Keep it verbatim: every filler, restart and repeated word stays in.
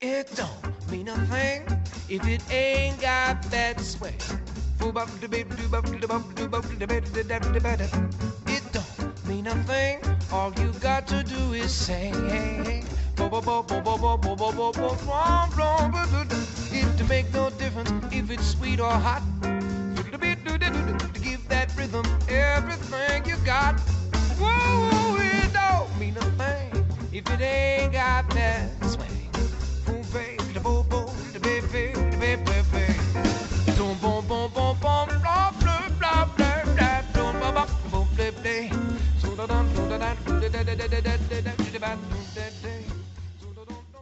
It don't mean a thing if it ain't got that swing. It don't mean a thing. All you got to do is sing. It make no difference if it's sweet or hot. Give that rhythm everything you got. Whoa, it don't mean a thing if it ain't got that